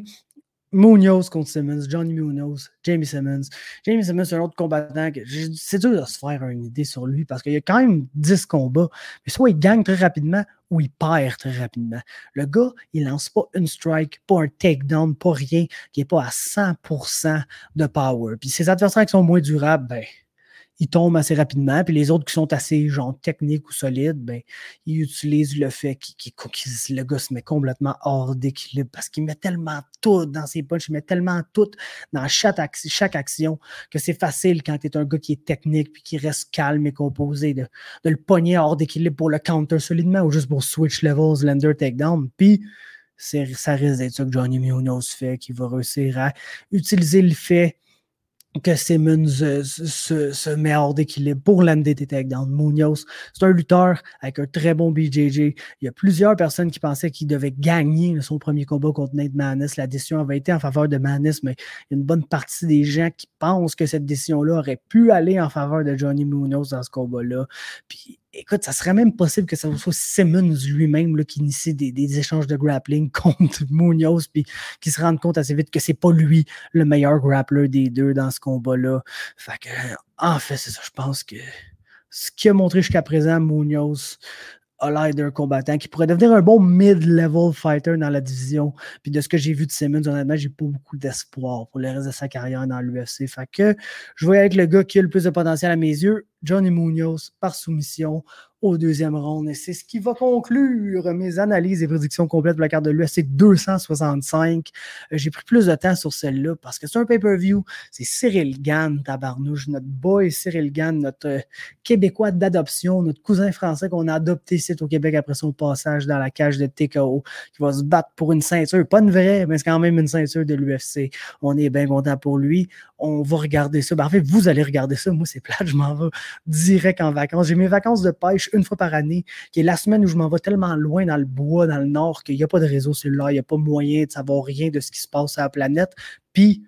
A: Munoz contre Simmons, Johnny Munoz, Jamie Simmons. Jamie Simmons, c'est un autre combattant que c'est dur de se faire une idée sur lui parce qu'il y a quand même dix combats, mais soit il gagne très rapidement ou il perd très rapidement. Le gars, il lance pas une strike, pas un takedown, pas rien, qui est pas à cent pour cent de power. Puis ses adversaires qui sont moins durables, ben, ils tombent assez rapidement. Puis les autres qui sont assez genre techniques ou solides, ben, ils utilisent le fait qu'il, qu'il, le gars se met complètement hors d'équilibre parce qu'il met tellement tout dans ses punches, il met tellement tout dans chaque, action, chaque action que c'est facile quand tu es un gars qui est technique puis qui reste calme et composé de, de le pogner hors d'équilibre pour le counter solidement ou juste pour switch levels, lender, takedown. Puis c'est, ça risque d'être ça que Johnny Munoz fait, qui va réussir à utiliser le fait que Simmons euh, se, se met hors d'équilibre pour lander des takedowns. Munoz, c'est un lutteur avec un très bon B J J. Il y a plusieurs personnes qui pensaient qu'il devait gagner son premier combat contre Nate Maness. La décision avait été en faveur de Maness, mais il y a une bonne partie des gens qui pensent que cette décision-là aurait pu aller en faveur de Johnny Munoz dans ce combat-là. Puis écoute, ça serait même possible que ça soit Simmons lui-même là, qui initie des, des échanges de grappling contre Munoz, puis qui se rende compte assez vite que c'est pas lui le meilleur grappler des deux dans ce combat-là. Fait que, en fait, c'est ça, je pense que ce qu'il a montré jusqu'à présent, Munoz a l'air d'un combattant qui pourrait devenir un bon mid-level fighter dans la division. Puis de ce que j'ai vu de Simmons, honnêtement, j'ai pas beaucoup d'espoir pour le reste de sa carrière dans l'U F C. Fait que je vais avec le gars qui a le plus de potentiel à mes yeux, Johnny Munoz, par soumission au deuxième round. Et c'est ce qui va conclure mes analyses et prédictions complètes pour la carte de l'U F C deux cent soixante-cinq. J'ai pris plus de temps sur celle-là parce que c'est un pay-per-view. C'est Cyril Gane, tabarnouche, notre boy Cyril Gane, notre euh, Québécois d'adoption, notre cousin français qu'on a adopté ici au Québec après son passage dans la cage de T K O, qui va se battre pour une ceinture, pas une vraie, mais c'est quand même une ceinture de l'U F C. On est bien content pour lui. On va regarder ça. Ben, en fait, vous allez regarder ça. Moi, c'est plate, je m'en vais direct en vacances. J'ai mes vacances de pêche une fois par année, qui est la semaine où je m'en vais tellement loin dans le bois, dans le nord, qu'il n'y a pas de réseau cellulaire, il n'y a pas moyen de savoir rien de ce qui se passe sur la planète. Puis,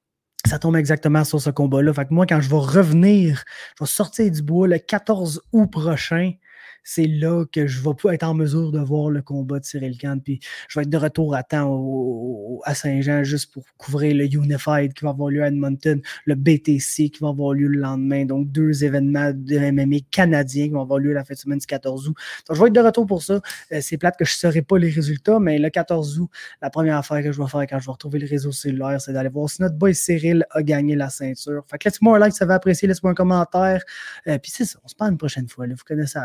A: ça tombe exactement sur ce combat-là. Fait que moi, quand je vais revenir, je vais sortir du bois le quatorze août prochain. C'est là que je vais être en mesure de voir le combat de Cyril Gane. Puis je vais être de retour à temps au, au, à Saint-Jean juste pour couvrir le Unified qui va avoir lieu à Edmonton, le B T C qui va avoir lieu le lendemain. Donc, deux événements de M M A canadiens qui vont avoir lieu la fin de semaine du quatorze août. Donc, je vais être de retour pour ça. Euh, c'est plate que je ne saurai pas les résultats, mais le quatorze août, la première affaire que je vais faire quand je vais retrouver le réseau cellulaire, c'est d'aller voir si notre boy Cyril a gagné la ceinture. Fait que laissez-moi un like si ça va apprécier, laissez-moi un commentaire. Euh, puis c'est ça, on se parle une prochaine fois. Là. Vous connaissez